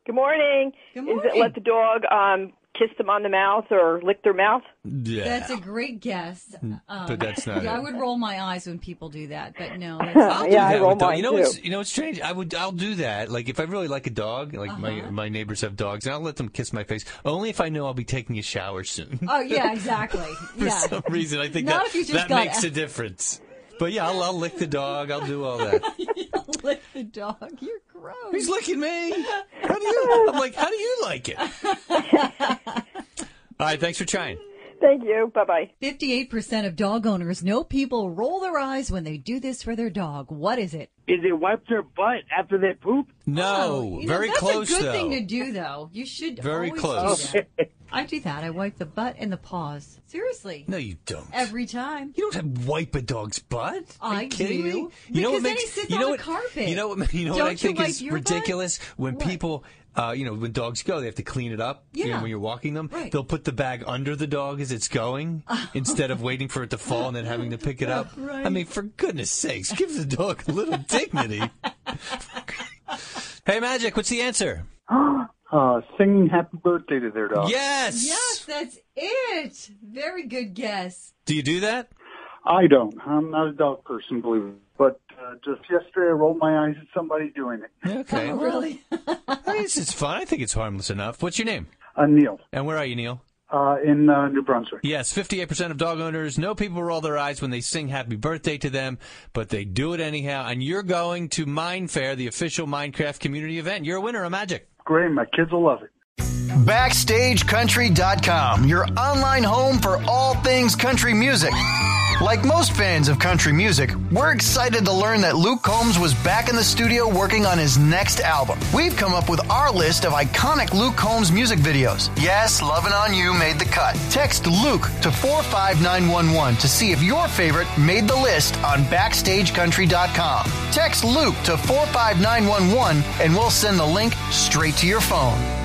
Good morning. Good morning. Is it let the dog kiss them on the mouth or lick their mouth? Yeah. That's a great guess. But that's not I it. would roll my eyes when people do that, but no. That's not I'll do Yeah, I that roll with dog. mine, You know too. what's strange? I'll do that. Like if I really like a dog, like my neighbors have dogs, and I'll let them kiss my face. Only if I know I'll be taking a shower soon. Oh, yeah, exactly. For some reason, I think Not if you just that got makes a difference. But yeah, I'll lick the dog. I'll do all that. Lick the dog. You're gross. He's licking me. I'm like, how do you like it? All right, thanks for trying. Thank you. Bye-bye. 58% of dog owners know people roll their eyes when they do this for their dog. What is it? Is it wipe their butt after they poop? No, You know, very close That's a good though. thing to do, though. You should Very always close. do that. I do that. I wipe the butt and the paws. Seriously. No, you don't. Every time. You don't have wipe a dog's butt. Are I you kidding do. me? You Because know what then makes he sits you on know the what carpet. You know what Don't I you think wipe is your butt? ridiculous when What? people. When dogs go, they have to clean it up. You know, Yeah. when you're walking them, Right. they'll put the bag under the dog as it's going instead of waiting for it to fall and then having to pick it up. Right. I mean, for goodness sakes, give the dog a little dignity. Hey, Magic, what's the answer? Singing happy birthday to their dog. Yes. Yes, that's it. Very good guess. Do you do that? I don't. I'm not a dog person, believe it. But just yesterday, I rolled my eyes at somebody doing it. Okay. Oh, really? It's fun. I think it's harmless enough. What's your name? Neil, And where are you, Neil? in New Brunswick. Yes, 58% of dog owners know people roll their eyes when they sing happy birthday to them, but they do it anyhow. And you're going to Mindfair, the official Minecraft community event. You're a winner of Magic. Great, my kids will love it. BackstageCountry.com, your online home for all things country music. Like most fans of country music, we're excited to learn that Luke Combs was back in the studio working on his next album. We've come up with our list of iconic Luke Combs music videos. Yes, Lovin' On You made the cut. Text Luke to 45911 to see if your favorite made the list on BackstageCountry.com. Text Luke to 45911 and we'll send the link straight to your phone.